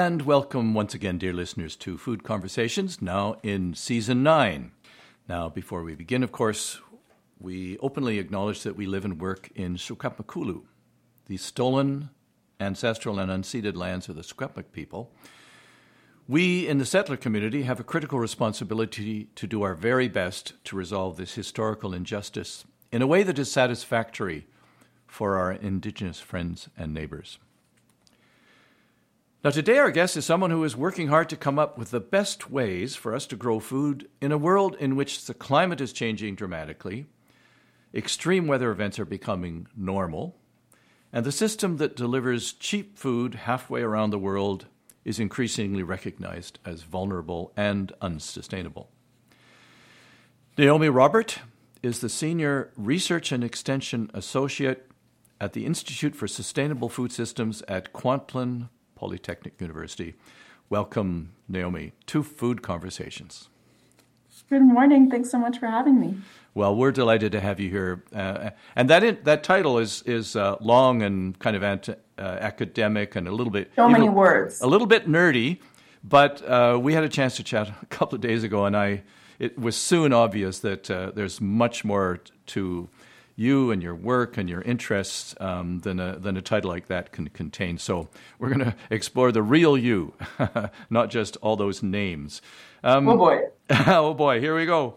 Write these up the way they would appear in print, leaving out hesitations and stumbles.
And welcome once again, dear listeners, to Food Conversations, now in Season 9. Now, before we begin, of course, we openly acknowledge that we live and work in Secwepemcúlecw, the stolen, ancestral, and unceded lands of the Secwepemc people. We in the settler community have a critical responsibility to do our very best to resolve this historical injustice in a way that is satisfactory for our Indigenous friends and neighbors. Now, today our guest is someone who is working hard to come up with the best ways for us to grow food in a world in which the climate is changing dramatically, extreme weather events are becoming normal, and the system that delivers cheap food halfway around the world is increasingly recognized as vulnerable and unsustainable. Naomi Robert is the Senior Research and Extension Associate at the Institute for Sustainable Food Systems at Kwantlen Polytechnic University. Welcome, Naomi, to Food Conversations. Good morning. Thanks so much for having me. Well, we're delighted to have you here. And that title is long and kind of academic and a little bit... So many words. A little bit nerdy, but we had a chance to chat a couple of days ago, and it was soon obvious that there's much more to you and your work and your interests than a title like that can contain. So we're going to explore the real you, not just all those names. Oh boy. Oh boy, here we go.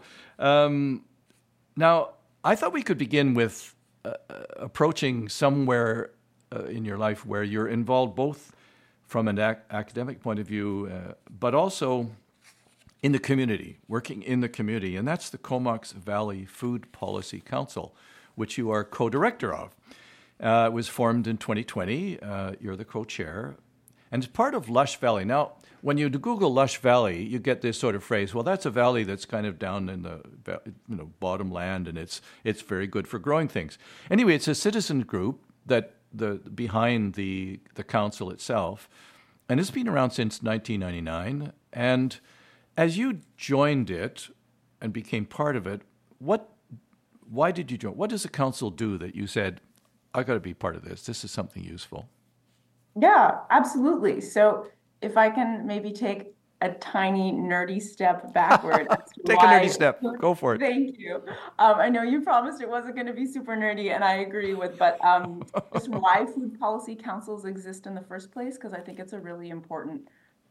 Now, I thought we could begin with approaching somewhere in your life where you're involved both from an academic point of view, but also in the community, working in the community, and that's the Comox Valley Food Policy Council, which you are co-director of. It was formed in 2020. You're the co-chair. And it's part of Lush Valley. Now, when you Google Lush Valley, you get this sort of phrase, well, that's a valley that's kind of down in the bottom land, and it's very good for growing things. Anyway, it's a citizen group that behind the council itself, and it's been around since 1999. And as you joined it and became part of it, why did you join? What does the council do that you said, I got to be part of this? This is something useful. Yeah, absolutely. So if I can maybe take a tiny nerdy step backward. Take a nerdy step. Go for it. Thank you. I know you promised it wasn't going to be super nerdy, and I agree but just why food policy councils exist in the first place, because I think it's a really important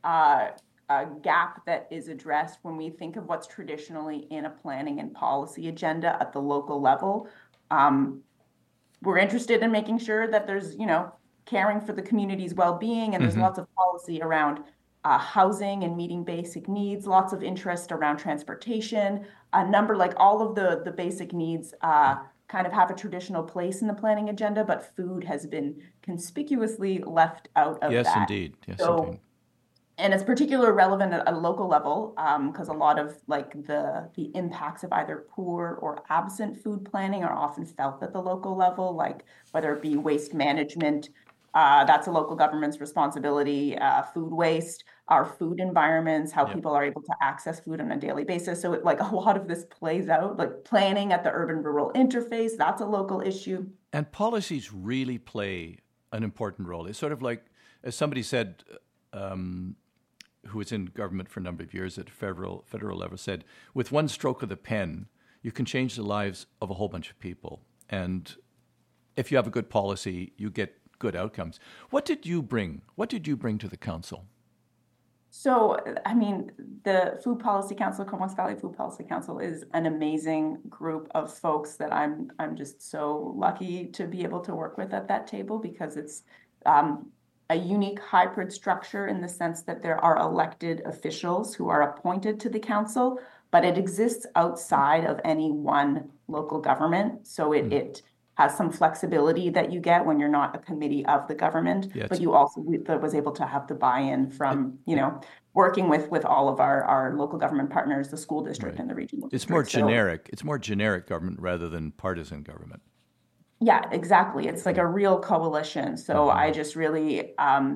gap that is addressed when we think of what's traditionally in a planning and policy agenda at the local level. We're interested in making sure that there's, caring for the community's well-being, and there's lots of policy around housing and meeting basic needs, lots of interest around transportation, like all of the basic needs kind of have a traditional place in the planning agenda, but food has been conspicuously left out of that. Yes, indeed. Indeed. And it's particularly relevant at a local level because a lot of the impacts of either poor or absent food planning are often felt at the local level, like whether it be waste management, that's a local government's responsibility, food waste, our food environments, how people are able to access food on a daily basis. So a lot of this plays out, like planning at the urban-rural interface, that's a local issue. And policies really play an important role. It's sort of like, as somebody said, who was in government for a number of years at federal level, said, with one stroke of the pen, you can change the lives of a whole bunch of people. And if you have a good policy, you get good outcomes. What did you bring? What did you bring to the council? So, the Food Policy Council, Comox Valley Food Policy Council, is an amazing group of folks that I'm just so lucky to be able to work with at that table, because it's a unique hybrid structure in the sense that there are elected officials who are appointed to the council, but it exists outside of any one local government. So it has some flexibility that you get when you're not a committee of the government, but you also was able to have the buy-in from, working with all of our local government partners, the school district and the regional district. It's more generic. It's more generic government rather than partisan government. Yeah, exactly. It's like a real coalition. So I just really,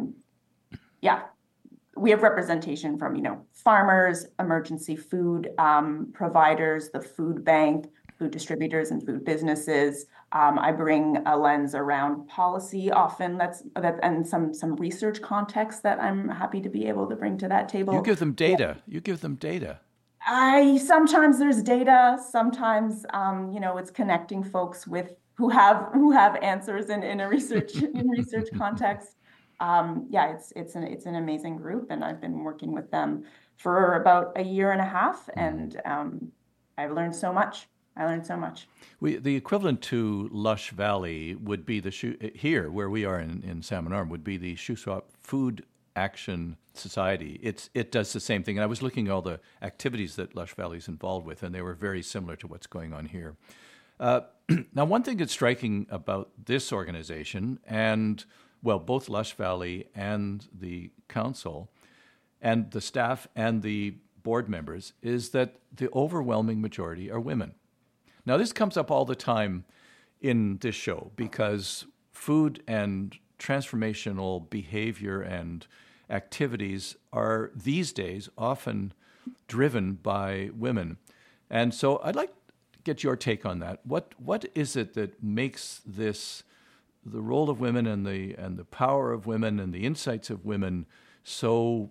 we have representation from, farmers, emergency food providers, the food bank, food distributors and food businesses. I bring a lens around policy often and some research context that I'm happy to be able to bring to that You table. give them data. You give them data. I sometimes there's data, sometimes it's connecting folks with who have answers in a research in research context. Yeah, it's an amazing group, and I've been working with them for about a year and a half, and I've learned so much. I learned so much. The equivalent to Lush Valley would be here where we are in Salmon Arm would be the Shuswap Food Action Society. It does the same thing. And I was looking at all the activities that Lush Valley is involved with, and they were very similar to what's going on here. Now, one thing that's striking about this organization, and well, both Lush Valley and the council, and the staff and the board members, is that the overwhelming majority are women. Now, this comes up all the time in this show because food and transformational behavior and activities are these days often driven by women. And so I'd like to get your take on that. What is it that makes this the role of women and the power of women and the insights of women so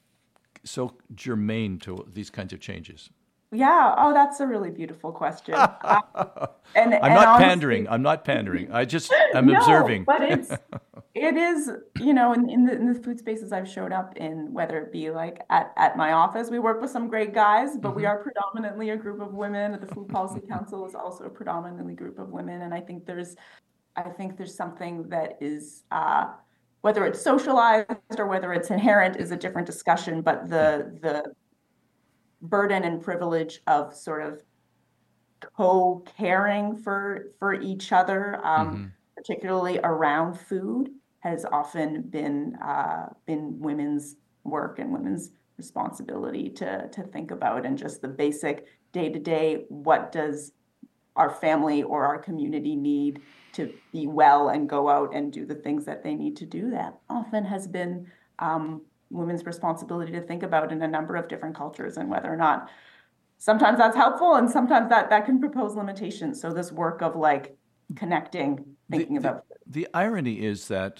germane to these kinds of changes? Yeah. Oh, that's a really beautiful question. I'm not honestly, pandering. I'm not pandering. I'm no, observing. but it is, in the food spaces I've showed up in, whether it be like at my office, we work with some great guys, but we are predominantly a group of women. The Food Policy Council is also a predominantly group of women. And I think there's something that is, whether it's socialized or whether it's inherent is a different discussion, but the burden and privilege of sort of co-caring for each other, particularly around food, has often been women's work and women's responsibility to think about, and just the basic day-to-day, what does our family or our community need to be well and go out and do the things that they need to do. That often has been women's responsibility to think about in a number of different cultures, and whether or not sometimes that's helpful and sometimes that can propose limitations. So this work of like connecting, thinking about the irony is that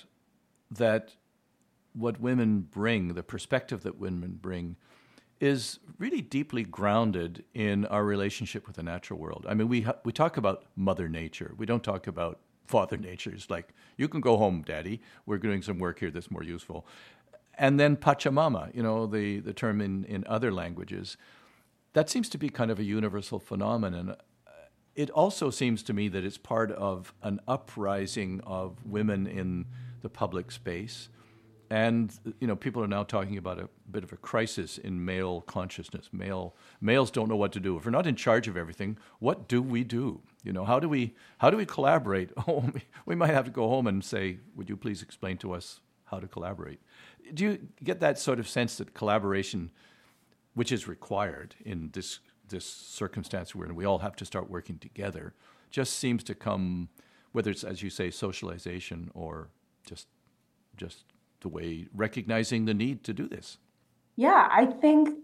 what women bring, the perspective that women bring, is really deeply grounded in our relationship with the natural world. I mean, we talk about Mother Nature. We don't talk about Father Nature. It's like, you can go home, Daddy. We're doing some work here that's more useful. And then Pachamama, the term in other languages, that seems to be kind of a universal phenomenon. It also seems to me that it's part of an uprising of women in the public space. And, people are now talking about a bit of a crisis in male consciousness. Males don't know what to do. If we're not in charge of everything, what do we do? How do we collaborate? Oh, we might have to go home and say, would you please explain to us how to collaborate? Do you get that sort of sense that collaboration, which is required in this circumstance we're in, we all have to start working together, just seems to come, whether it's, as you say, socialization or just the way recognizing the need to do this? Yeah, I think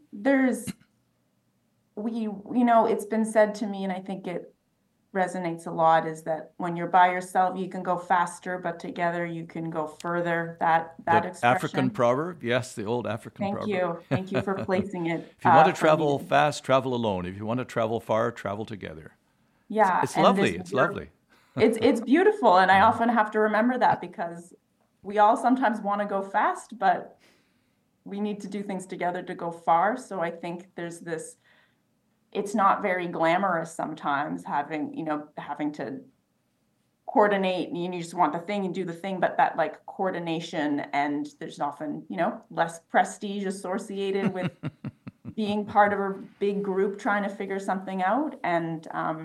it's been said to me, and I think it resonates a lot, is that when you're by yourself, you can go faster, but together you can go further. That expression. African proverb, yes, the old African proverb. Thank you for placing it. If you want to travel fast, travel alone. If you want to travel far, travel together. Yeah, it's lovely. It's lovely. It's beautiful, and I often have to remember that, because we all sometimes want to go fast, but we need to do things together to go far. So I think there's this. It's not very glamorous sometimes having to coordinate, and you just want the thing and do the thing, but that like coordination, and there's often, less prestige associated with being part of a big group trying to figure something out. And,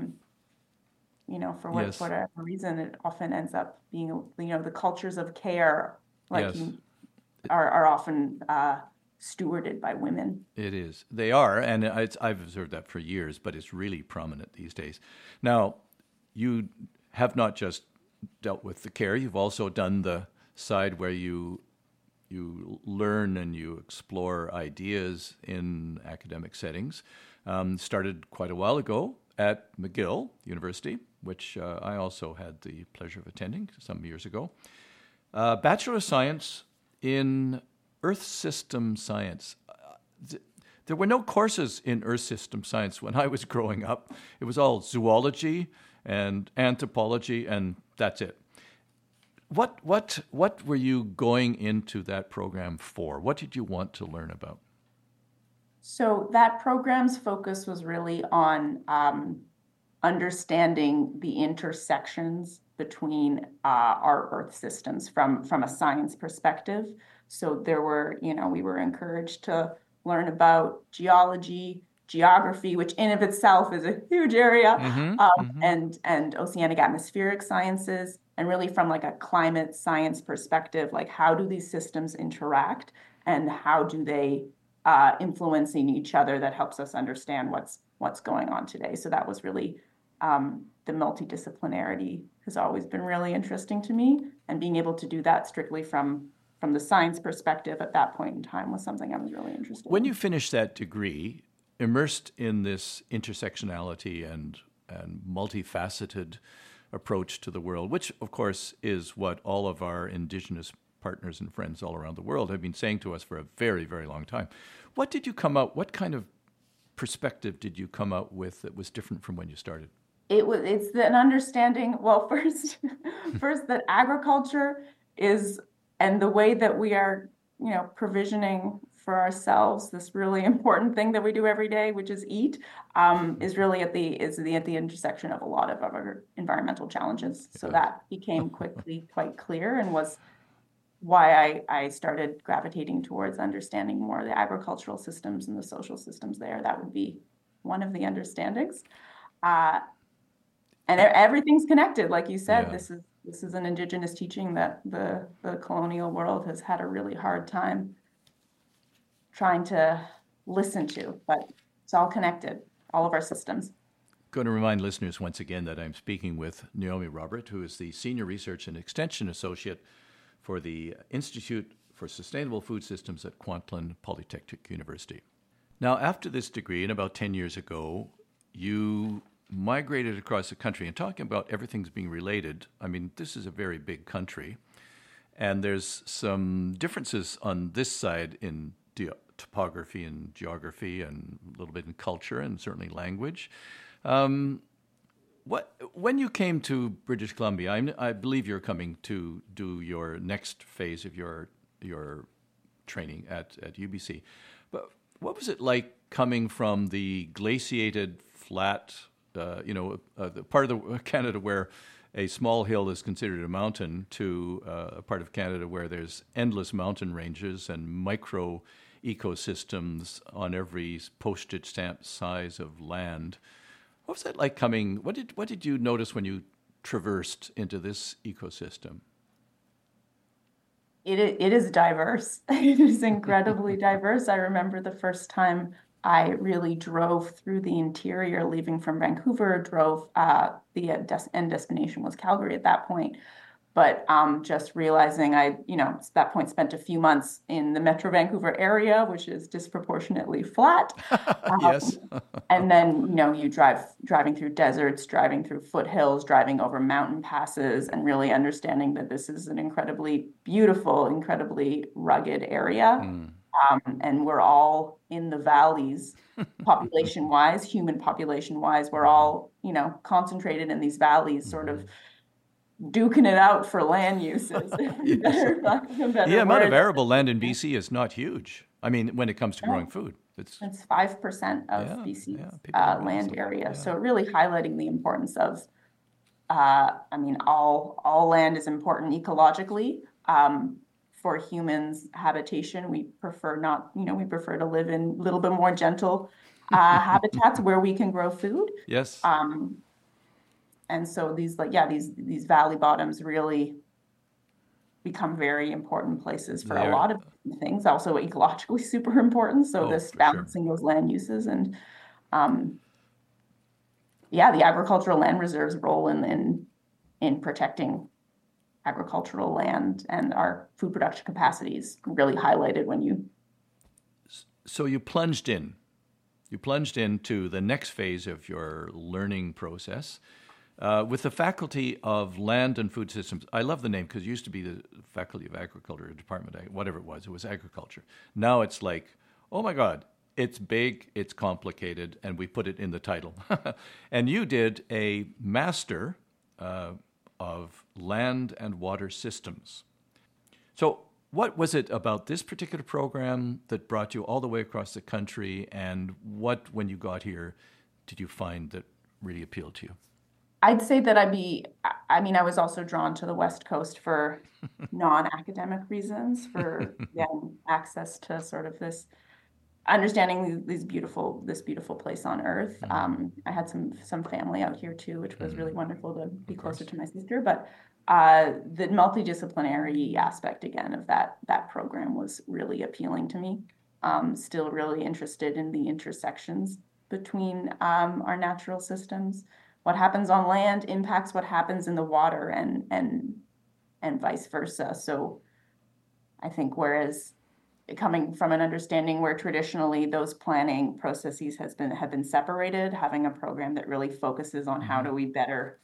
for whatever reason, it often ends up being, the cultures of care, are often, stewarded by women. It is. They are, and I've observed that for years, but it's really prominent these days. Now, you have not just dealt with the care, you've also done the side where you learn and you explore ideas in academic settings. Started quite a while ago at McGill University, which I also had the pleasure of attending some years ago. Bachelor of Science in Earth System Science. There were no courses in Earth System Science when I was growing up. It was all zoology and anthropology, and that's it. What were you going into that program for? What did you want to learn about? So that program's focus was really on understanding the intersections between our Earth systems from a science perspective. So there were, we were encouraged to learn about geology, geography, which in of itself is a huge area, and oceanic atmospheric sciences, and really from like a climate science perspective, like how do these systems interact and how do they influencing each other that helps us understand what's going on today. So that was really the multidisciplinarity has always been really interesting to me, and being able to do that strictly from the science perspective at that point in time was something I was really interested in. When you finished that degree, immersed in this intersectionality and multifaceted approach to the world, which of course is what all of our Indigenous partners and friends all around the world have been saying to us for a very, very long time. What kind of perspective did you come out with that was different from when you started? It's an understanding, well, first that agriculture is, and the way that we are, provisioning for ourselves this really important thing that we do every day, which is eat, is really at the intersection of a lot of our environmental challenges. So that became quickly quite clear, and was why I started gravitating towards understanding more the agricultural systems and the social systems there. That would be one of the understandings. And everything's connected, like you said. Yeah. This is an Indigenous teaching that the colonial world has had a really hard time trying to listen to, but it's all connected, all of our systems. Going to remind listeners once again that I'm speaking with Naomi Robert, who is the Senior Research and Extension Associate for the Institute for Sustainable Food Systems at Kwantlen Polytechnic University. Now, after this degree, and about 10 years ago, you migrated across the country. And talking about everything's being related, I mean, this is a very big country, and there's some differences on this side in topography and geography, and a little bit in culture, and certainly language. When you came to British Columbia, I believe you're coming to do your next phase of your training at UBC. But what was it like coming from the glaciated, flat, the part of Canada where a small hill is considered a mountain, to a part of Canada where there's endless mountain ranges and micro ecosystems on every postage stamp size of land? What was that like coming? What did you notice when you traversed into this ecosystem? It is diverse. It is incredibly diverse. I remember the first time I really drove through the interior, leaving from Vancouver. The end destination was Calgary at that point. But just realizing at that point spent a few months in the Metro Vancouver area, which is disproportionately flat. Yes. And then, you driving through deserts, driving through foothills, driving over mountain passes, and really understanding that this is an incredibly beautiful, incredibly rugged area. And we're all in the valleys, population-wise, human population-wise. We're all, concentrated in these valleys, sort of duking it out for land uses. Yes. The amount of arable land in BC is not huge. I mean, when it comes to growing food. It's 5% of BC's land area. Yeah. So really highlighting the importance of, all land is important ecologically. For humans' habitation, we prefer to live in a little bit more gentle habitats where we can grow food. Yes. And so these valley bottoms really become very important places for a lot of things. Also ecologically super important. So this balancing those land uses, and the agricultural land reserves role in protecting agricultural land and our food production capacities really highlighted when you. So you plunged in you plunged into the next phase of your learning process with the Faculty of Land and Food Systems. I love the name because it used to be the Faculty of Agriculture, Department, whatever it was agriculture. Now it's like, oh my God, it's big, it's complicated, and we put it in the title. And you did a Master of Land and Water Systems. So what was it about this particular program that brought you all the way across the country, and what, when you got here, did you find that really appealed to you? I'd say that I was also drawn to the West Coast for non-academic reasons, for access to sort of this understanding this beautiful place on earth. I had some family out here too, which was really wonderful to be closer to my sister. But the multidisciplinary aspect again of that program was really appealing to me. Still really interested in the intersections between our natural systems. What happens on land impacts what happens in the water, and vice versa. So I think whereas coming from an understanding where traditionally those planning processes have been separated, having a program that really focuses on how do we better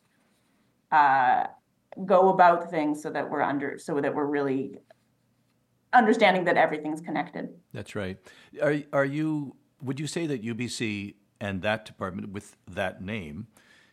go about things so that we're really understanding that everything's connected. That's right. Would you say that UBC and that department with that name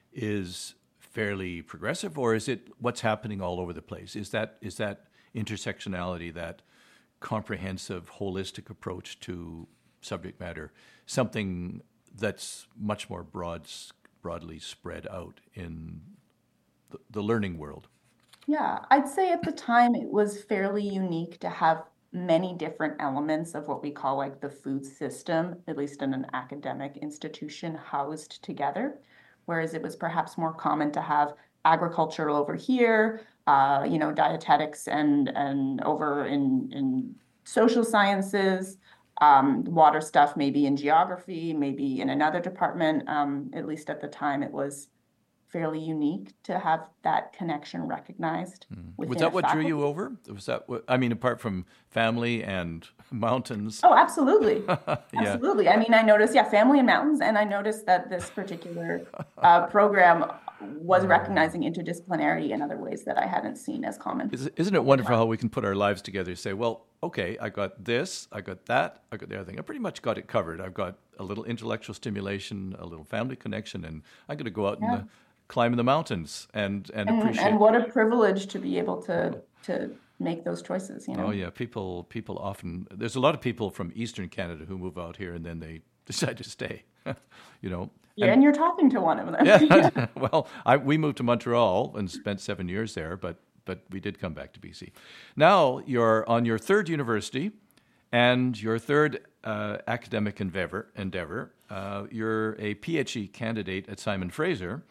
is fairly progressive, or is it what's happening all over the place? Is that intersectionality, that comprehensive, holistic approach to subject matter, something that's much more broadly spread out in the learning world? Yeah, I'd say at the time it was fairly unique to have many different elements of what we call like the food system, at least in an academic institution, housed together. Whereas it was perhaps more common to have agriculture over here, dietetics and over in social sciences, water stuff maybe in geography, maybe in another department. At least at the time, it was fairly unique to have that connection recognized. Was that what drew you over? Was that apart from family and mountains? Oh, absolutely. Absolutely. I noticed, family and mountains, and I noticed that this particular program was recognizing interdisciplinarity in other ways that I hadn't seen as common. Isn't it wonderful how we can put our lives together and say, well, okay, I got this, I got that, I got the other thing. I pretty much got it covered. I've got a little intellectual stimulation, a little family connection, and I'm going to go out and climb in the mountains and appreciate. And what a privilege to be able to make those choices, Oh yeah, people often, there's a lot of people from Eastern Canada who move out here and then they decide to stay, Yeah, and you're talking to one of them. Yeah, well, we moved to Montreal and spent 7 years there, but we did come back to BC. Now you're on your third university and your third academic endeavor. You're a PhD candidate at Simon Fraser.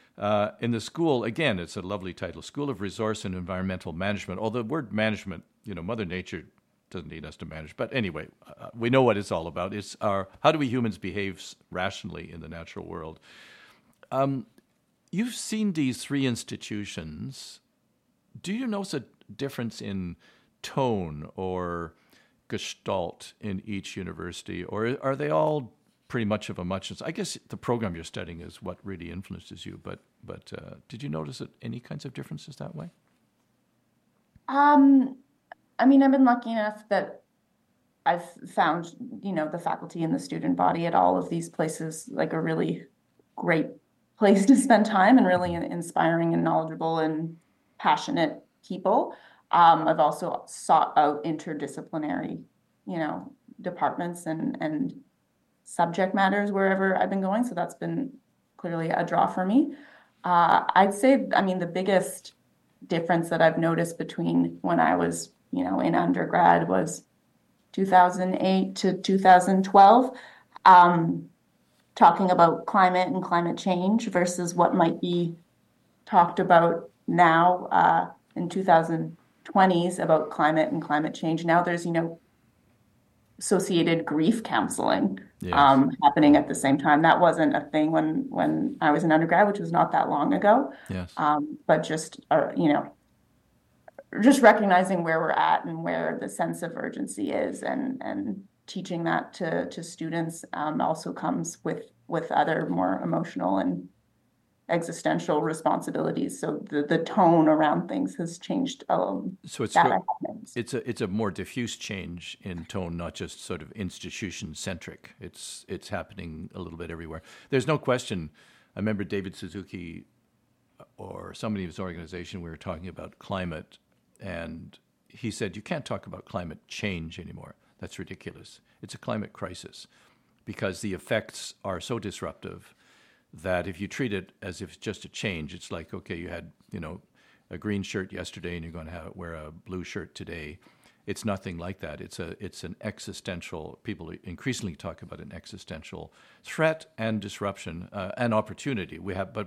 In the school, again, it's a lovely title, School of Resource and Environmental Management. Although the word management, Mother Nature doesn't need us to manage. But anyway, we know what it's all about. It's how do we humans behave rationally in the natural world? You've seen these three institutions. Do you notice a difference in tone or gestalt in each university? Or are they all pretty much of a muchness? I guess the program you're studying is what really influences you, but did you notice any kinds of differences that way? I've been lucky enough that I've found, the faculty and the student body at all of these places like a really great place to spend time, and really inspiring and knowledgeable and passionate people. I've also sought out interdisciplinary, departments and subject matters wherever I've been going. So that's been clearly a draw for me. I'd say, the biggest difference that I've noticed between when I was, in undergrad was 2008 to 2012, talking about climate and climate change versus what might be talked about now in 2020s about climate and climate change. Now there's, associated grief counseling happening at the same time. That wasn't a thing when I was an undergrad, which was not that long ago. Yes. But just, just recognizing where we're at and where the sense of urgency is, and teaching that to students also comes with other more emotional and existential responsibilities. So the tone around things has changed. So it's a more diffuse change in tone, not just sort of institution centric. It's happening a little bit everywhere. There's no question. I remember David Suzuki or somebody in his organization, we were talking about climate, and he said, you can't talk about climate change anymore. That's ridiculous. It's a climate crisis because the effects are so disruptive that if you treat it as if it's just a change, it's like, okay, you had, a green shirt yesterday and you're going to wear a blue shirt today. It's nothing like that. It's an existential, people increasingly talk about an existential threat and disruption and opportunity. We have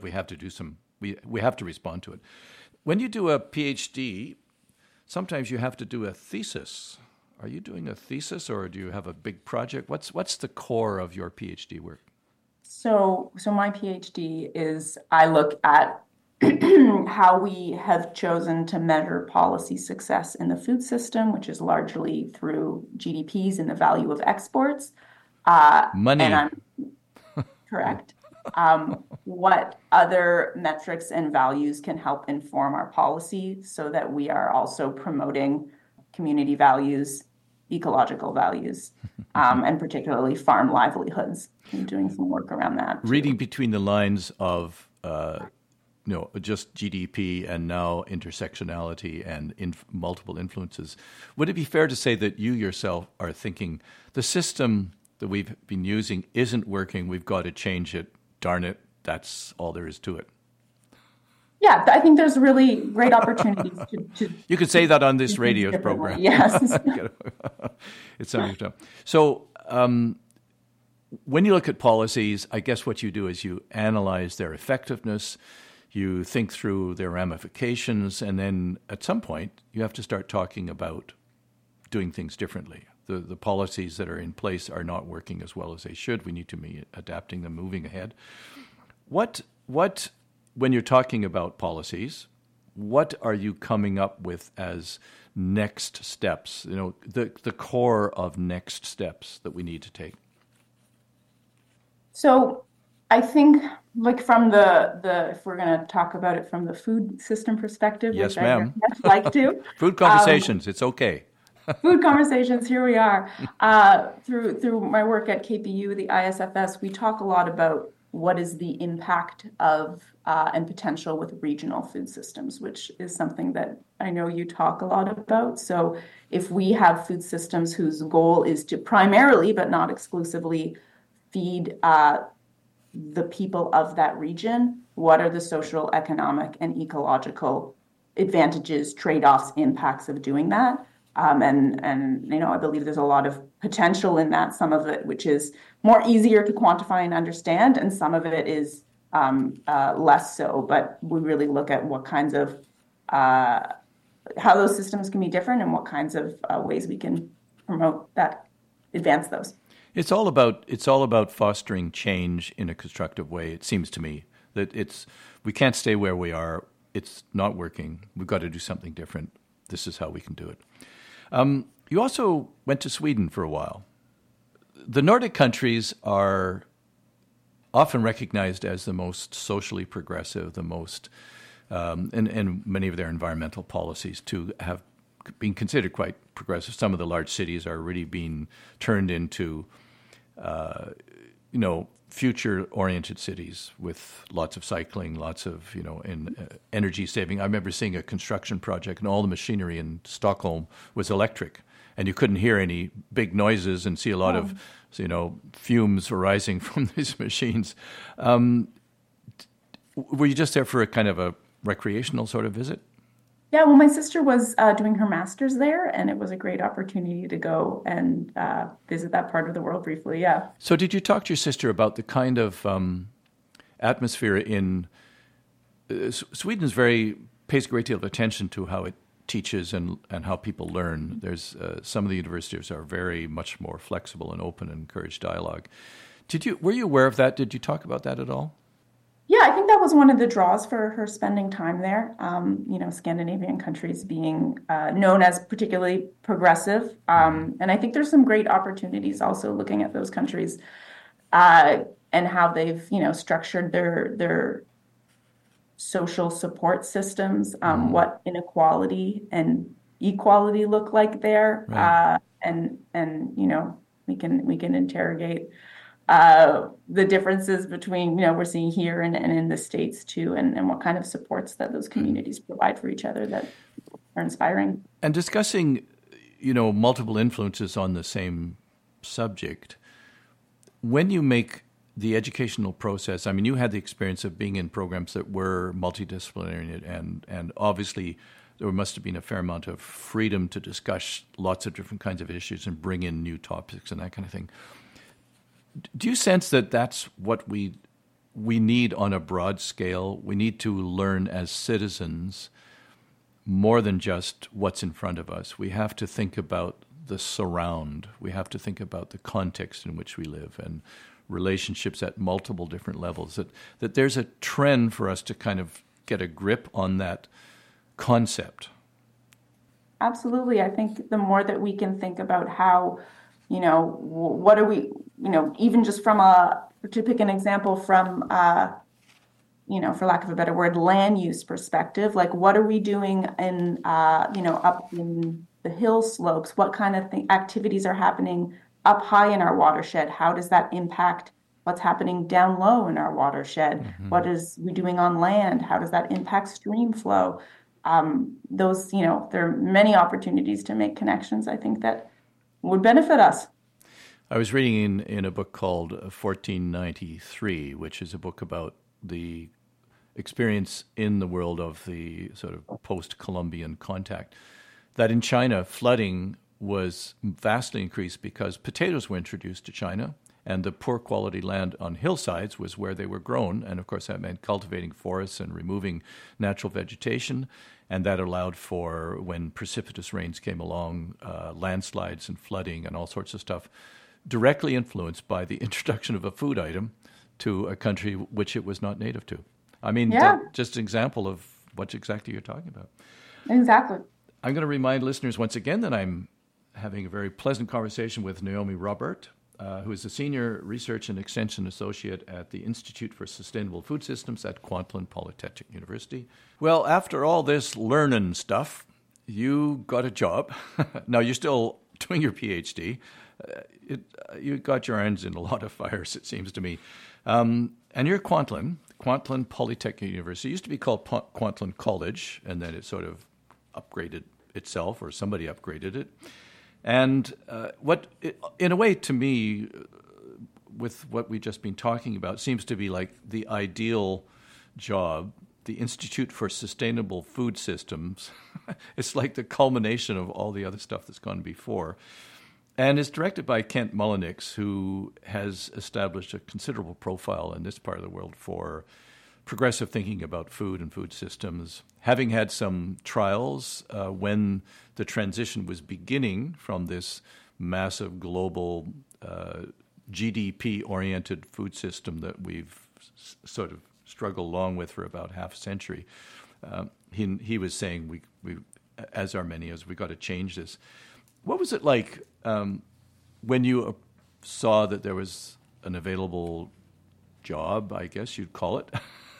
to respond to it. When you do a PhD, sometimes you have to do a thesis. Are you doing a thesis or do you have a big project? What's the core of your PhD work? So my PhD is I look at how we have chosen to measure policy success in the food system, which is largely through GDPs and the value of exports. Money. And I'm correct. What other metrics and values can help inform our policy so that we are also promoting community values, ecological values, and particularly farm livelihoods, and doing some work around that. Reading between the lines of just GDP and now intersectionality and multiple influences, would it be fair to say that you yourself are thinking the system that we've been using isn't working, we've got to change it, darn it, that's all there is to it? Yeah, I think there's really great opportunities to you could say that on this radio program. Yes. It's something. So when you look at policies, I guess what you do is you analyze their effectiveness, you think through their ramifications, and then at some point you have to start talking about doing things differently. The policies that are in place are not working as well as they should. We need to be adapting them, moving ahead. What when you're talking about policies, what are you coming up with as next steps? The core of next steps that we need to take. So I think, like from the if we're going to talk about it from the food system perspective, yes, which ma'am. I much like to. Food conversations, it's okay. Food conversations, here we are. Through my work at KPU, the ISFS, we talk a lot about what is the impact of and potential with regional food systems, which is something that I know you talk a lot about. So if we have food systems whose goal is to primarily, but not exclusively, feed the people of that region, what are the social, economic, and ecological advantages, trade-offs, impacts of doing that? And I believe there's a lot of potential in that, some of it which is more easier to quantify and understand, and some of it is less so. But we really look at what kinds of, how those systems can be different and what kinds of ways we can promote that, advance those. It's all about fostering change in a constructive way. It seems to me that we can't stay where we are. It's not working. We've got to do something different. This is how we can do it. You also went to Sweden for a while. The Nordic countries are often recognized as the most socially progressive, the most, and many of their environmental policies too have been considered quite progressive. Some of the large cities are really being turned into, future-oriented cities with lots of cycling, lots of, energy saving. I remember seeing a construction project and all the machinery in Stockholm was electric, and you couldn't hear any big noises and see a lot of, fumes arising from these machines. Were you just there for a kind of a recreational sort of visit? Yeah, well, my sister was doing her master's there, and it was a great opportunity to go and visit that part of the world briefly, yeah. So did you talk to your sister about the kind of atmosphere in Sweden pays a great deal of attention to how it teaches and how people learn. There's some of the universities are very much more flexible and open and encourage dialogue. Were you aware of that? Did you talk about that at all? Yeah, I think that that was one of the draws for her spending time there. Scandinavian countries being known as particularly progressive. And I think there's some great opportunities also looking at those countries and how they've, structured their social support systems, what inequality and equality look like there. Right. And we can interrogate the differences between, we're seeing here and in the States too, and what kind of supports that those communities provide for each other that are inspiring. And discussing, multiple influences on the same subject, when you make the educational process, I mean, you had the experience of being in programs that were multidisciplinary, and obviously there must have been a fair amount of freedom to discuss lots of different kinds of issues and bring in new topics and that kind of thing. Do you sense that that's what we need on a broad scale? We need to learn as citizens more than just what's in front of us. We have to think about the surround. We have to think about the context in which we live and relationships at multiple different levels. That there's a trend for us to kind of get a grip on that concept. Absolutely. I think the more that we can think about how, what are we, even just to pick an example from, for lack of a better word, land use perspective, like what are we doing up in the hill slopes? What kind of activities are happening up high in our watershed? How does that impact what's happening down low in our watershed? Mm-hmm. What is we doing on land? How does that impact stream flow? There are many opportunities to make connections, I think, that would benefit us. I was reading in a book called 1493, which is a book about the experience in the world of the sort of post-Columbian contact, that in China, flooding was vastly increased because potatoes were introduced to China, and the poor quality land on hillsides was where they were grown. And of course, that meant cultivating forests and removing natural vegetation. And that allowed for, when precipitous rains came along, landslides and flooding and all sorts of stuff, directly influenced by the introduction of a food item to a country which it was not native to. I mean, just an example of what exactly you're talking about. Exactly. I'm going to remind listeners once again that I'm having a very pleasant conversation with Naomi Robert, who is a Senior Research and Extension Associate at the Institute for Sustainable Food Systems at Kwantlen Polytechnic University. Well, after all this learning stuff, you got a job. Now, you're still doing your PhD. You got your hands in a lot of fires, it seems to me. And you're at Kwantlen Polytechnic University. It used to be called Kwantlen College, and then it sort of upgraded itself, or somebody upgraded it. And in a way, to me, with what we've just been talking about, seems to be like the ideal job. The Institute for Sustainable Food Systems. It's like the culmination of all the other stuff that's gone before. And it's directed by Kent Mullenix, who has established a considerable profile in this part of the world for progressive thinking about food and food systems, having had some trials when the transition was beginning from this massive global GDP-oriented food system that we've sort of struggled along with for about half a century. He was saying, we as Armenians, we got to change this. What was it like when you saw that there was an available job, I guess you'd call it?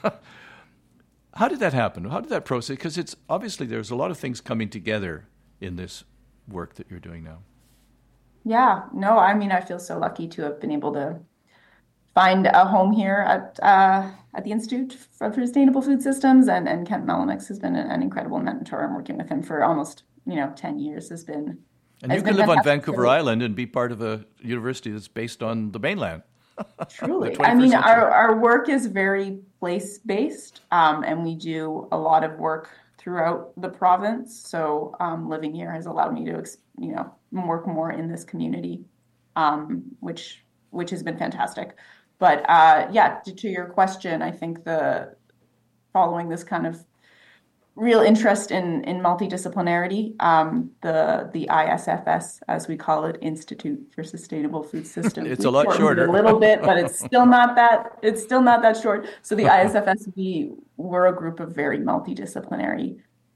How did that happen? How did that process? Because it's obviously there's a lot of things coming together in this work that you're doing now. Yeah, no, I mean, I feel so lucky to have been able to find a home here at the Institute for Sustainable Food Systems, and Kent Mullenix has been an incredible mentor. I'm working with him for almost 10 years. And you can live on Vancouver Island and be part of a university that's based on the mainland. Truly. I mean, our work is very place-based, and we do a lot of work throughout the province. So living here has allowed me to, work more in this community, which has been fantastic. But to your question, I think following this kind of real interest in multidisciplinarity. The ISFS, as we call it, Institute for Sustainable Food Systems. It's We a lot shortened it shorter. a little bit, but it's still not that short. So the ISFS, we're a group of very multidisciplinary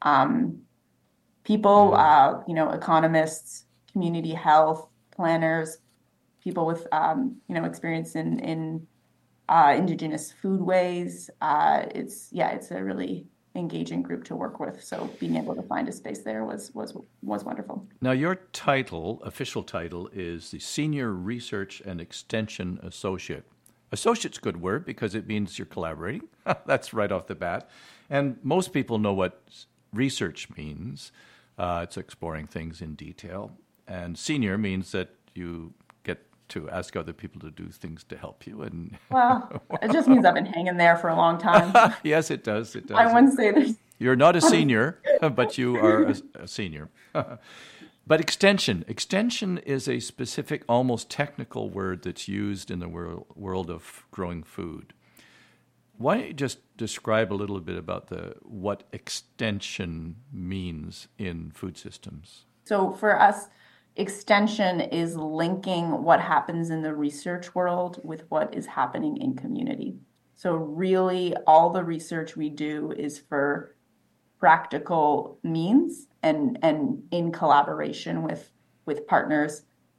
people, Yeah. economists, community health planners, people with experience in indigenous foodways. It's a really engaging group to work with. So being able to find a space there was wonderful. Now, your title, official title, is the Senior Research and Extension Associate. Associate's a good word because it means you're collaborating. That's right off the bat. And most people know what research means. It's exploring things in detail. And senior means that you get to ask other people to do things to help you. And Well, it just means I've been hanging there for a long time. yes, it does. It does. I wouldn't say there's You're not a senior, but you are a senior. But extension is a specific, almost technical word that's used in the world of growing food. Why don't you just describe a little bit about what extension means in food systems? So for us, extension is linking what happens in the research world with what is happening in community. So really, all the research we do is for practical means and in collaboration with partners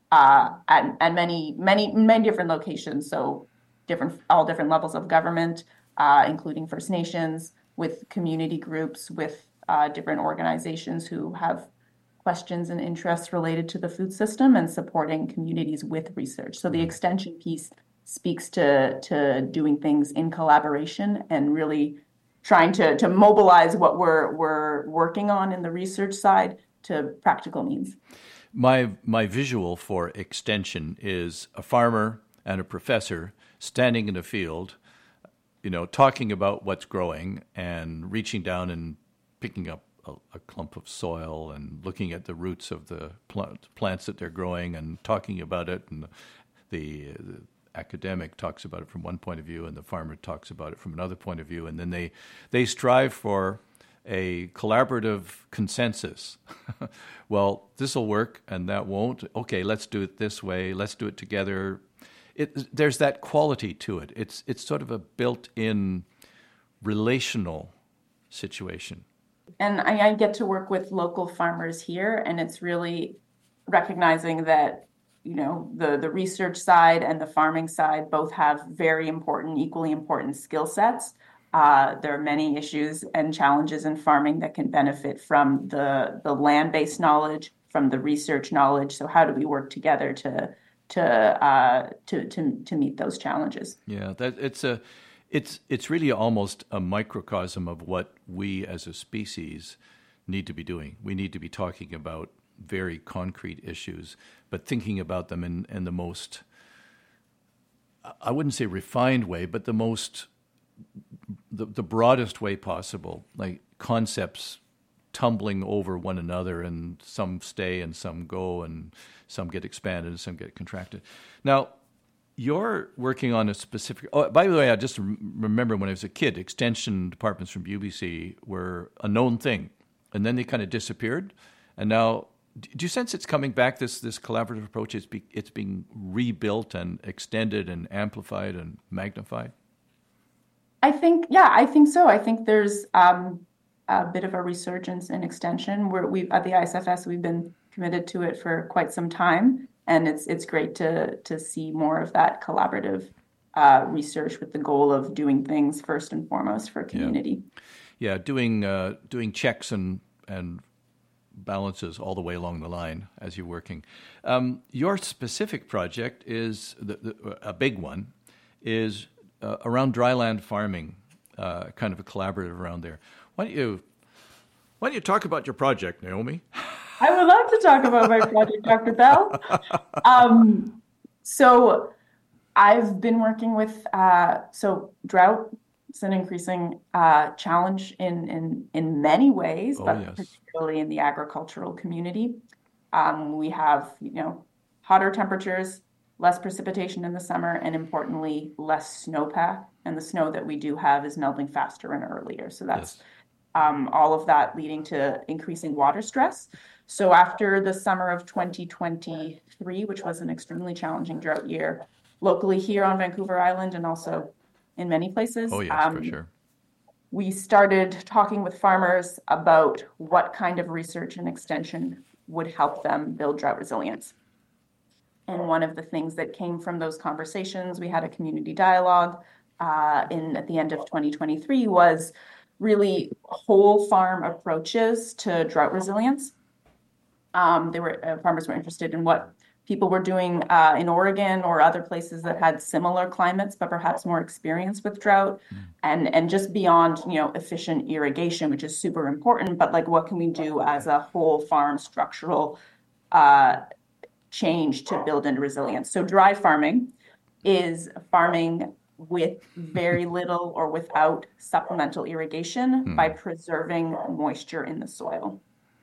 at many different locations. So all different levels of government, including First Nations, with community groups, with different organizations who have questions and interests related to the food system, and supporting communities with research. So the extension piece speaks to doing things in collaboration and really trying to mobilize what we're working on in the research side to practical means. My visual for extension is a farmer and a professor standing in a field, talking about what's growing and reaching down and picking up a clump of soil and looking at the roots of the plants that they're growing and talking about it. And the academic talks about it from one point of view and the farmer talks about it from another point of view. And then they strive for a collaborative consensus. Well, this will work and that won't. Okay, let's do it this way. Let's do it together. There's that quality to it. It's sort of a built-in relational situation. And I get to work with local farmers here, and it's really recognizing that, the research side and the farming side both have very important, equally important skill sets. There are many issues and challenges in farming that can benefit from the land-based knowledge, from the research knowledge. So how do we work together to meet those challenges? Yeah, it's really almost a microcosm of what we as a species need to be doing. We need to be talking about very concrete issues, but thinking about them in the most, I wouldn't say refined way, but the broadest way possible, like concepts tumbling over one another, and some stay and some go, and some get expanded and some get contracted. Now, you're working on a specific... Oh, by the way, I just remember when I was a kid, extension departments from UBC were a known thing, and then they kind of disappeared. And now, do you sense it's coming back, this collaborative approach? It's being rebuilt and extended and amplified and magnified? I think so. I think there's a bit of a resurgence in extension. We at the ISFS, we've been committed to it for quite some time, and it's great to see more of that collaborative research with the goal of doing things first and foremost for community. Yeah, doing checks and balances all the way along the line as you're working. Your specific project is a big one, is around dryland farming, kind of a collaborative around there. Why don't you talk about your project, Naomi? I would love to talk about my project, Dr. Bell. So I've been working with drought. It's an increasing challenge in many ways, but yes. particularly in the agricultural community. We have hotter temperatures, less precipitation in the summer, and importantly, less snowpack. And the snow that we do have is melting faster and earlier. So that's all of that leading to increasing water stress. So after the summer of 2023, which was an extremely challenging drought year, locally here on Vancouver Island and also in many places, Oh, yes, for sure. we started talking with farmers about what kind of research and extension would help them build drought resilience. And one of the things that came from those conversations, we had a community dialogue at the end of 2023, was really whole farm approaches to drought resilience. Farmers were interested in what people were doing in Oregon or other places that had similar climates, but perhaps more experience with drought, and just beyond, efficient irrigation, which is super important. But like, what can we do as a whole farm structural change to build in resilience? So dry farming is farming with very little or without supplemental irrigation by preserving moisture in the soil.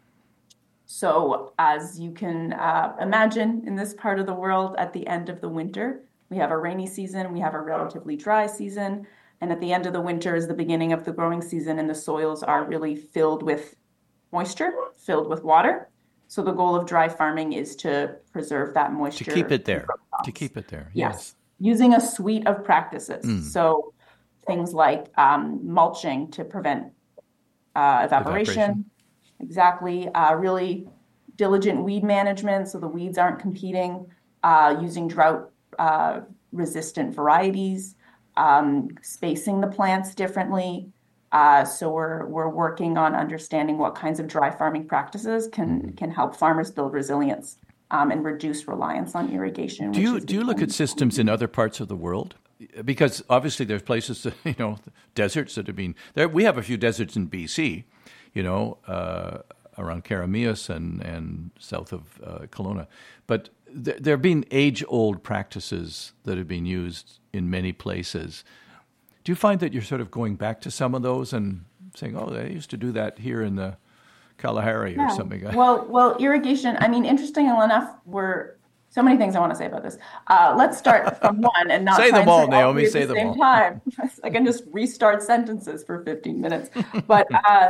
So as you can imagine, in this part of the world, at the end of the winter, we have a rainy season, we have a relatively dry season, and at the end of the winter is the beginning of the growing season, and the soils are really filled with moisture, filled with water. So the goal of dry farming is to preserve that moisture. To keep it there. To keep it there, yes. Using a suite of practices. So things like mulching to prevent evaporation. Exactly. Really diligent weed management so the weeds aren't competing, using drought resistant varieties, spacing the plants differently. So we're working on understanding what kinds of dry farming practices can help farmers build resilience and reduce reliance on irrigation. Do you look at systems in other parts of the world? Because obviously there's places that, deserts that have been there. We have a few deserts in BC, around Karameas and south of Kelowna. But there have been age-old practices that have been used in many places. Do you find that you're sort of going back to some of those and saying, oh, they used to do that here in the Kalahari or something? Well, irrigation, interestingly enough, so many things I want to say about this. Let's start from one and not say them all, Naomi. Say them all. Time. I can just restart sentences for 15 minutes. But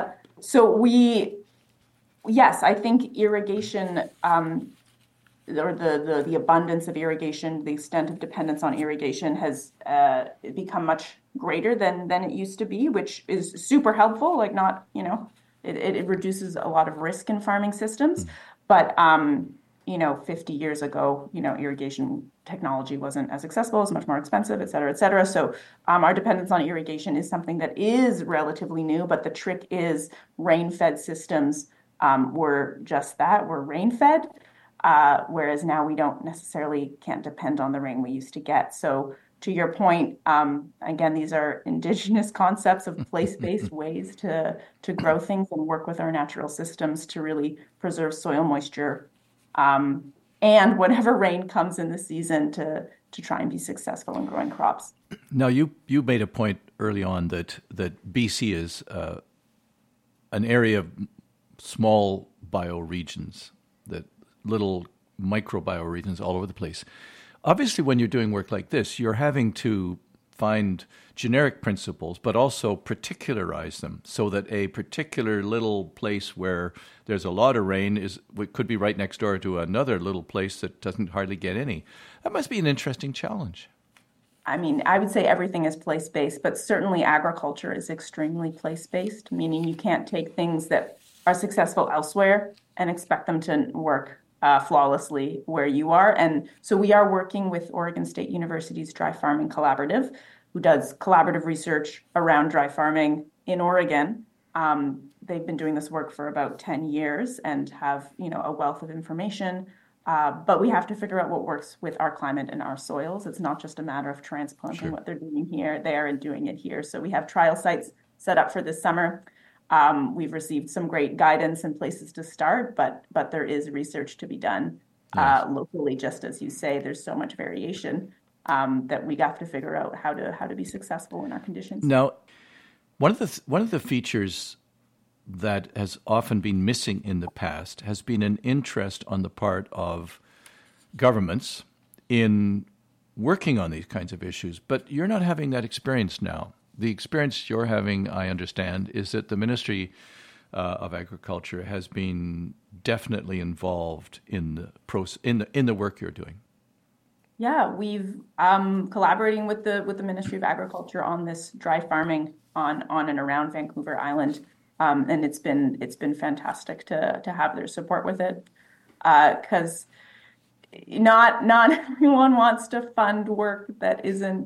yes, I think irrigation, or the abundance of irrigation, the extent of dependence on irrigation has become much greater than it used to be, which is super helpful. Like it reduces a lot of risk in farming systems. But 50 years ago, irrigation technology wasn't as accessible, it was much more expensive, et cetera, et cetera. So our dependence on irrigation is something that is relatively new, but the trick is rain-fed systems were just that, we're rain-fed, whereas now we can't depend on the rain we used to get. So to your point, again, these are indigenous concepts of place-based ways to grow things and work with our natural systems to really preserve soil moisture, and whatever rain comes in the season to try and be successful in growing crops. Now, you made a point early on that BC is an area of small bioregions, that little micro bioregions all over the place. Obviously, when you're doing work like this, you're having to find generic principles, but also particularize them so that a particular little place where there's a lot of rain could be right next door to another little place that doesn't hardly get any. That must be an interesting challenge. I would say everything is place-based, but certainly agriculture is extremely place-based, meaning you can't take things that are successful elsewhere and expect them to work flawlessly where you are. And so we are working with Oregon State University's Dry Farming Collaborative, who does collaborative research around dry farming in Oregon. They've been doing this work for about 10 years and have, a wealth of information. But we have to figure out what works with our climate and our soils. It's not just a matter of transplanting what they're doing there and doing it here. So we have trial sites set up for this summer. We've received some great guidance and places to start, but there is research to be done locally. Just as you say, there's so much variation that we have to figure out how to be successful in our conditions. Now, one of the features that has often been missing in the past has been an interest on the part of governments in working on these kinds of issues. But you're not having that experience now. the experience you're having, I understand, is that the Ministry of Agriculture has been definitely involved in the in the work you're doing. Yeah, we've collaborating with the Ministry of Agriculture on this dry farming on and around Vancouver Island, and it's been fantastic to have their support with it, because not everyone wants to fund work that isn't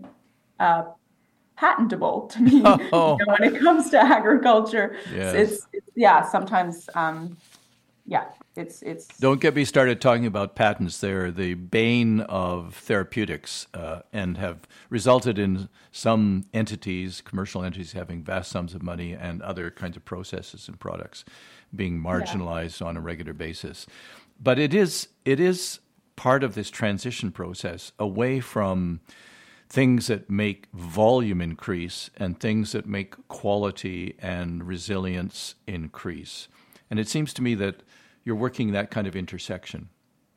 patentable to me. Oh, When it comes to agriculture, yes. it's yeah, sometimes yeah, it's Don't get me started talking about patents. They're the bane of therapeutics and have resulted in some entities, commercial entities, having vast sums of money and other kinds of processes and products being yeah. marginalized on a regular basis. But it is part of this transition process away from things that make volume increase and things that make quality and resilience increase. And it seems to me that you're working that kind of intersection.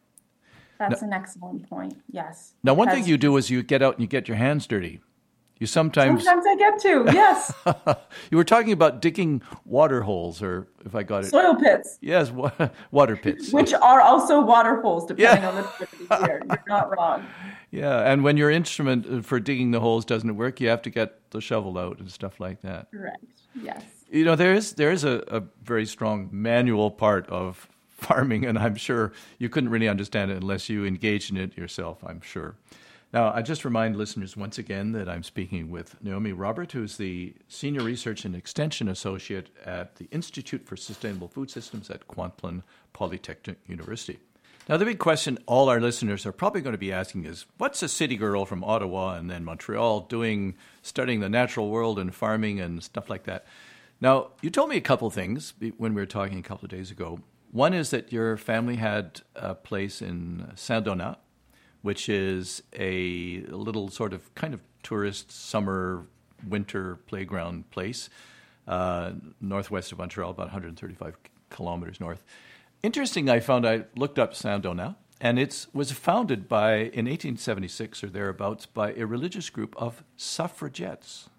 Now, That's an excellent point. Yes, now one thing because you do is you get out and you get your hands dirty. You sometimes, sometimes I get to, yes, you were talking about digging water holes, or if I got it, soil pits, yes, water pits. which are also water holes, depending Yeah. on the time of the year. You're not wrong. Yeah, and when your instrument for digging the holes doesn't work, you have to get the shovel out and stuff like that. Correct. Yes. You know, there is a very strong manual part of farming, and I'm sure you couldn't really understand it unless you engaged in it yourself, I'm sure. Now, I just remind listeners once again that I'm speaking with Naomi Robert, who's the Senior Research and Extension Associate at the Institute for Sustainable Food Systems at Kwantlen Polytechnic University. Now, the big question all our listeners are probably going to be asking is, what's a city girl from Ottawa and then Montreal doing, studying the natural world and farming and stuff like that? Now, you told me a couple things when we were talking a couple of days ago. One is that your family had a place in Saint-Donat, which is a little sort of kind of tourist summer, winter playground place, northwest of Montreal, about 135 kilometers north. Interesting, I looked up Saint-Donat, and it was founded in 1876 or thereabouts by a religious group of suffragettes.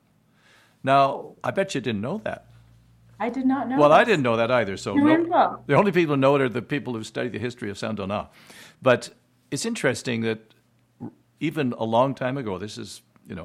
Now, I bet you didn't know that. I did not know Well, I this. didn't know that either. So New info. the only people who know it are the people who study the history of Saint-Donat. But it's interesting that even a long time ago, this is,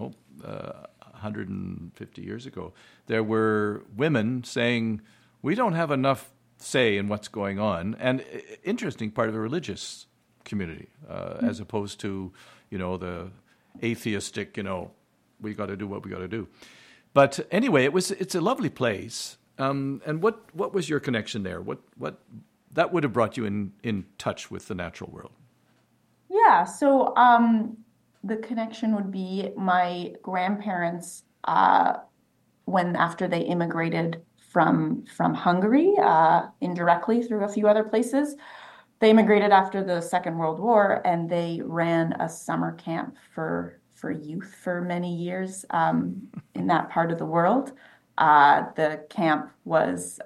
150 years ago, there were women saying, we don't have enough say in what's going on. And interesting part of the religious community, as opposed to, the atheistic, we got to do what we got to do. But anyway, it's a lovely place. And what was your connection there? What that would have brought you in touch with the natural world? Yeah, so the connection would be my grandparents, when after they immigrated from Hungary, indirectly through a few other places. They immigrated after the Second World War, and they ran a summer camp for youth for many years in that part of the world. The camp was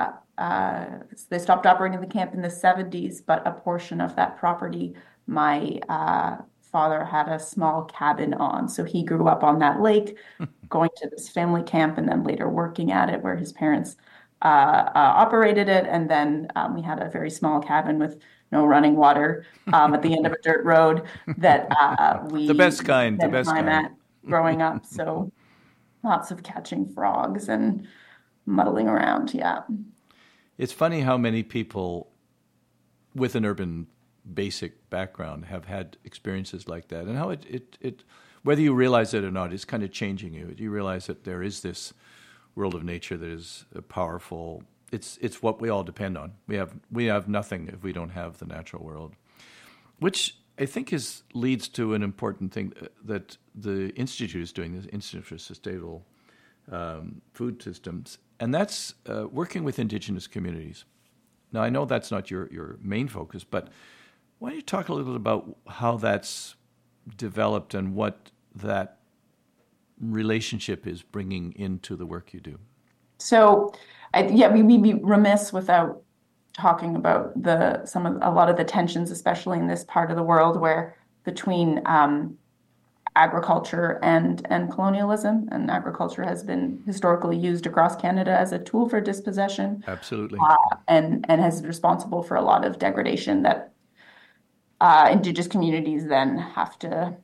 they stopped operating the camp in the 70s, but a portion of that property my father had a small cabin on. So he grew up on that lake, going to this family camp, and then later working at it where his parents operated it. And then we had a very small cabin with no running water at the end of a dirt road that we The best kind, the spent best time kind. at growing up. So lots of catching frogs and muddling around. Yeah. It's funny how many people with an urban basic background have had experiences like that, and how it whether you realize it or not, is kind of changing you. You realize that there is this world of nature that is powerful. It's what we all depend on. We have nothing if we don't have the natural world, which I think leads to an important thing that the Institute is doing, the Institute for Sustainable Food Systems, and that's working with Indigenous communities. Now, I know that's not your main focus, but why don't you talk a little bit about how that's developed and what that relationship is bringing into the work you do? So, we'd be remiss without talking about a lot of the tensions, especially in this part of the world, where between agriculture and colonialism, and agriculture has been historically used across Canada as a tool for dispossession, Absolutely. and has been responsible for a lot of degradation that Indigenous communities then have to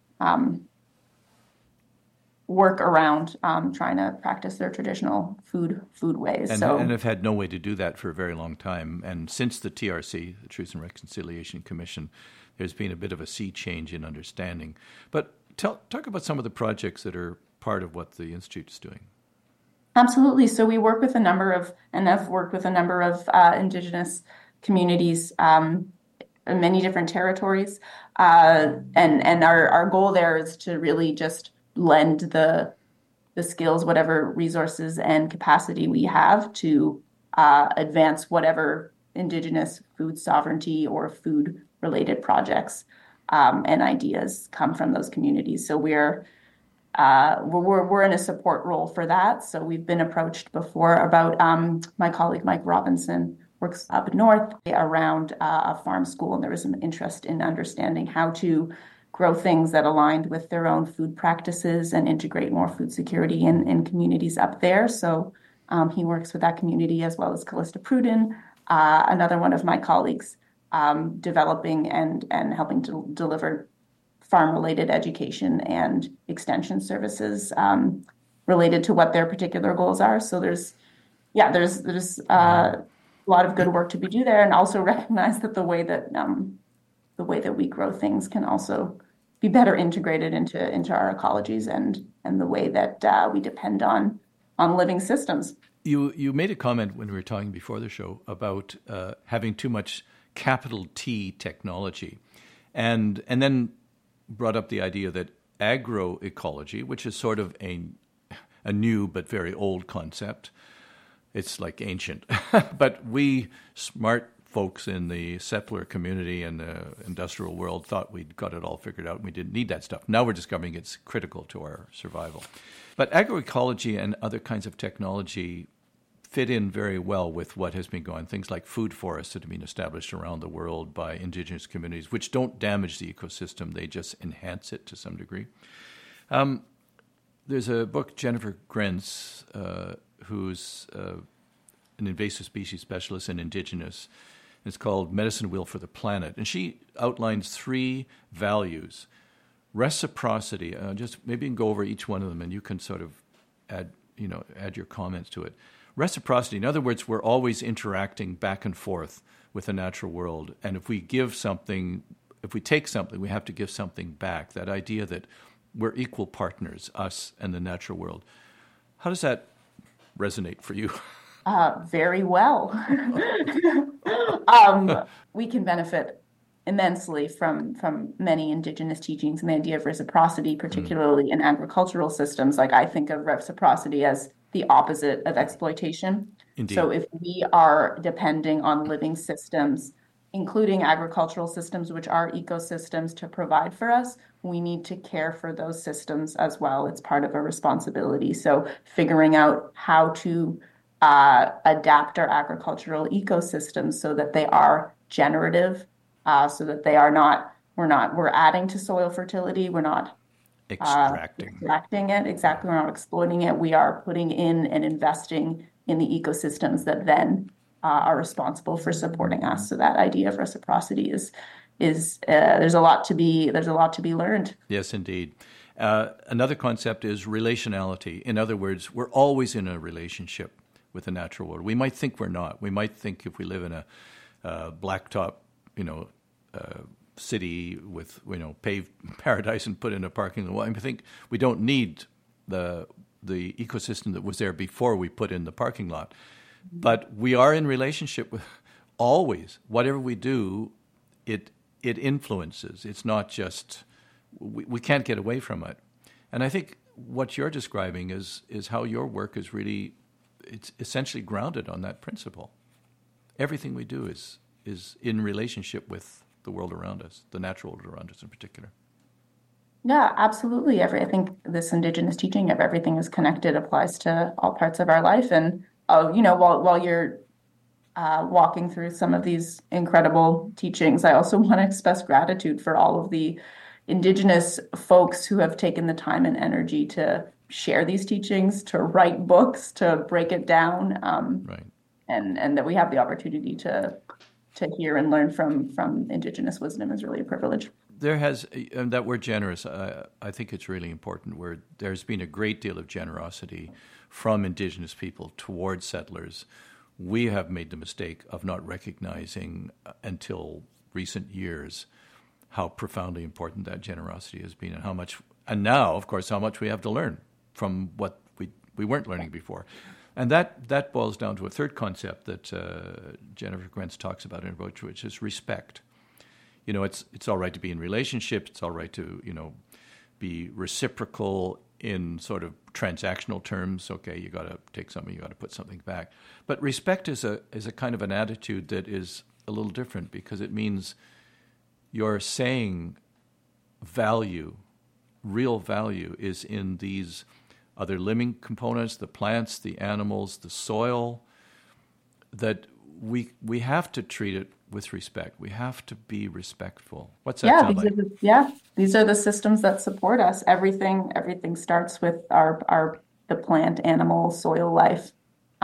work around, trying to practice their traditional food ways. And have had no way to do that for a very long time. And since the TRC, the Truth and Reconciliation Commission, there's been a bit of a sea change in understanding. But talk about some of the projects that are part of what the Institute is doing. Absolutely. So we work with a number of, and I've worked with a number of Indigenous communities in many different territories. And our goal there is to really just lend the skills, whatever resources and capacity we have to advance whatever Indigenous food sovereignty or food related projects and ideas come from those communities. So we're in a support role for that. So we've been approached before about my colleague Mike Robinson works up north around a farm school, and there was some interest in understanding how to grow things that aligned with their own food practices and integrate more food security in communities up there. So he works with that community, as well as Callista Pruden, another one of my colleagues, developing and helping to deliver farm-related education and extension services related to what their particular goals are. So there's a lot of good work to be done there, and also recognize that the way that we grow things can also be better integrated into our ecologies and the way that we depend on living systems. You made a comment when we were talking before the show about having too much capital T technology, and then brought up the idea that agroecology, which is sort of a new but very old concept, it's like ancient, but we smart folks in the settler community and the industrial world thought we'd got it all figured out and we didn't need that stuff. Now we're discovering it's critical to our survival. But agroecology and other kinds of technology fit in very well with what has been going. Things like food forests that have been established around the world by Indigenous communities, which don't damage the ecosystem, they just enhance it to some degree. There's a book, Jennifer Grenz, who's an invasive species specialist and Indigenous. It's called Medicine Wheel for the Planet. And she outlines 3 values. Reciprocity, just maybe you can go over each one of them and you can sort of add your comments to it. Reciprocity, in other words, we're always interacting back and forth with the natural world. And if we take something, we have to give something back. That idea that we're equal partners, us and the natural world. How does that resonate for you? Very well. We can benefit immensely from many Indigenous teachings and the idea of reciprocity, particularly in agricultural systems. Like, I think of reciprocity as the opposite of exploitation. Indeed. So if we are depending on living systems, including agricultural systems, which are ecosystems, to provide for us, we need to care for those systems as well. It's part of a responsibility. So figuring out how to adapt our agricultural ecosystems so that they are generative, so that they are not, we're adding to soil fertility, we're not extracting it. Exactly. We're not exploiting it. We are putting in and investing in the ecosystems that then are responsible for supporting us. So that idea of reciprocity is there's a lot to be learned. Yes, indeed. Another concept is relationality. In other words, we're always in a relationship with the natural world. We might think we're not. We might think if we live in a blacktop, city with paved paradise and put in a parking lot, I think we don't need the ecosystem that was there before we put in the parking lot. But we are in relationship with always. Whatever we do, it influences. It's not just we can't get away from it. And I think what you're describing is how your work is really, it's essentially grounded on that principle. Everything we do is in relationship with the world around us, the natural world around us in particular. Yeah, absolutely. I think this Indigenous teaching of everything is connected applies to all parts of our life. And while you're walking through some of these incredible teachings, I also want to express gratitude for all of the Indigenous folks who have taken the time and energy to share these teachings, to write books, to break it down, Right. and that we have the opportunity to hear and learn from Indigenous wisdom is really a privilege. There has, and that word generous, I think it's really important, where there's been a great deal of generosity from Indigenous people towards settlers. We have made the mistake of not recognizing until recent years how profoundly important that generosity has been, and how much, and now, of course, how much we have to learn from what we weren't learning before. And that boils down to a third concept that Jennifer Grenz talks about in her book, which is respect. You know, it's all right to be in relationships. It's all right to, you know, be reciprocal in sort of transactional terms. Okay, you got to take something, you got to put something back. But respect is a kind of an attitude that is a little different, because it means you're saying value, real value, is in these other living components, the plants, the animals, the soil, that we have to treat it with respect. We have to be respectful. What's that sound like? These are the systems that support us. Everything starts with the plant, animal, soil life,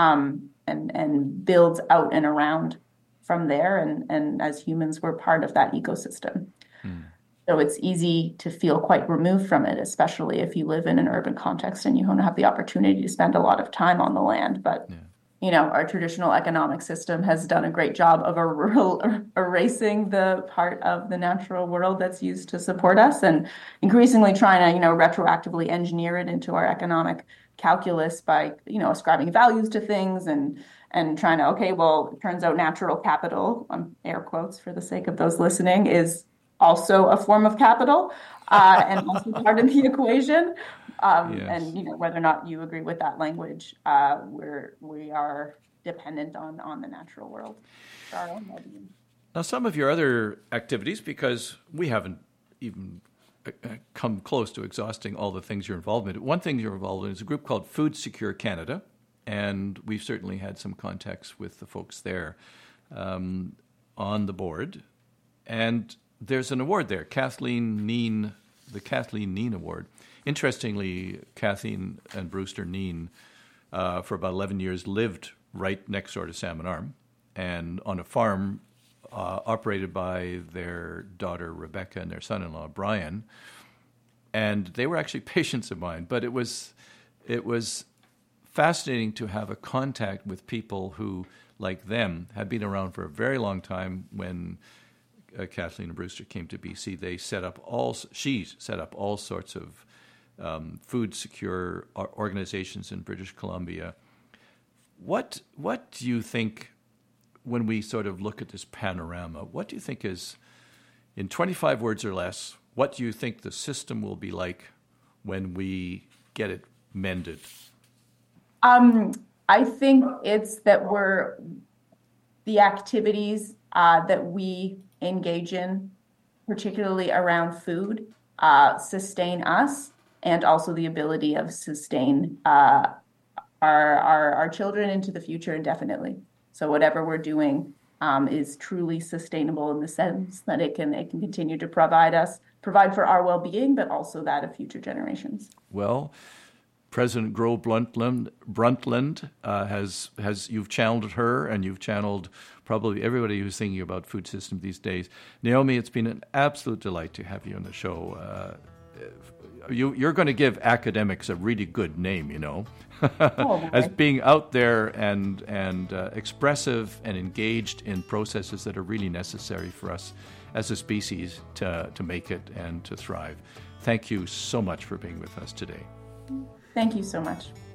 and builds out and around from there. And as humans, we're part of that ecosystem. So it's easy to feel quite removed from it, especially if you live in an urban context and you don't have the opportunity to spend a lot of time on the land. But you know, our traditional economic system has done a great job of erasing the part of the natural world that's used to support us, and increasingly trying to, you know, retroactively engineer it into our economic calculus by, you know, ascribing values to things and trying to, okay, well, it turns out natural capital, air quotes for the sake of those listening, is also a form of capital, and also part of the equation. And you know, whether or not you agree with that language, we are dependent on the natural world for our own well-being. Now, some of your other activities, because we haven't even come close to exhausting all the things you're involved in. One thing you're involved in is a group called Food Secure Canada, and we've certainly had some contacts with the folks there on the board. And there's an award there, the Kathleen Neen Award. Interestingly, Kathleen and Brewster Neen, for about 11 years, lived right next door to Salmon Arm, and on a farm operated by their daughter Rebecca and their son-in-law Brian. And they were actually patients of mine, but it was fascinating to have a contact with people who, like them, had been around for a very long time. When Kathleen and Brewster came to BC, she set up all sorts of food secure organizations in British Columbia. What do you think, when we sort of look at this panorama, what do you think is, in 25 words or less, what do you think the system will be like when we get it mended? I think it's that the activities that we engage in, particularly around food, sustain us, and also the ability of sustain our children into the future indefinitely. So whatever we're doing is truly sustainable in the sense that it can continue to provide for our well-being, but also that of future generations. Well, President Gro Brundtland has you've channeled her, and you've channeled probably everybody who's thinking about food system these days. Naomi, it's been an absolute delight to have you on the show. You're going to give academics a really good name, you know, as being out there and expressive and engaged in processes that are really necessary for us as a species to make it and to thrive. Thank you so much for being with us today. Thank you so much.